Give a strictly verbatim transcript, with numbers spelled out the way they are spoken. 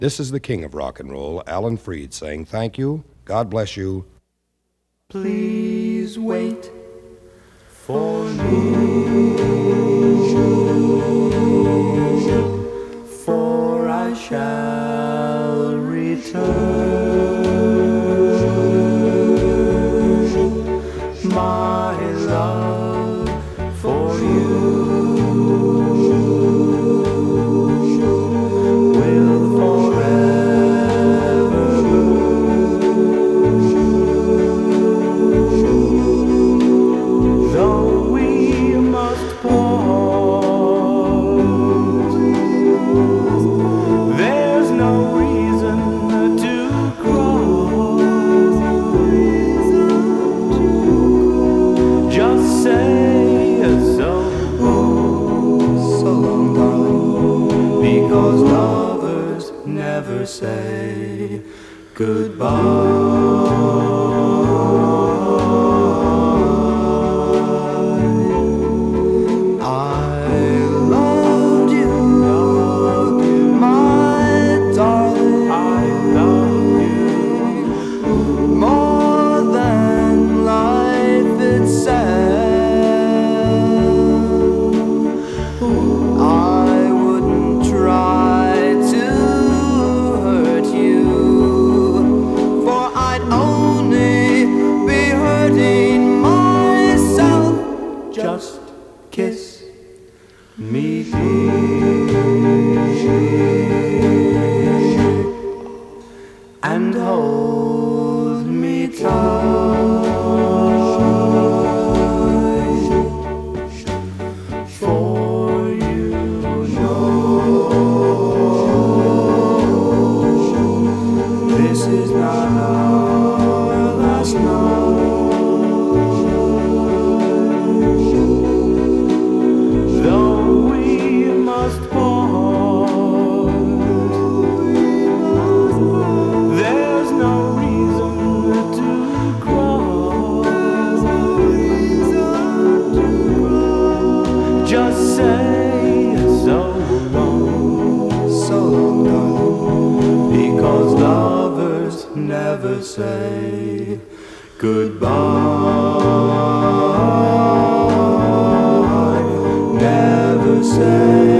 This is the king of rock and roll, Alan Freed, saying thank you, God bless you. Please wait for me, for I shall return. My love for you will forever bloom. Though we must part, there's no reason to cry. Just say so, so long, darling, because lovers never say goodbye. I loved you, my darling. I love you more than life itself. I wouldn't try to hurt you, for I'd only be hurting myself. Just kiss me, dear, and hold me tight, for you know this is not our last night. Though we must part, there's no reason to cry. Just say so long, so long, darling, because lovers never say goodbye. Never say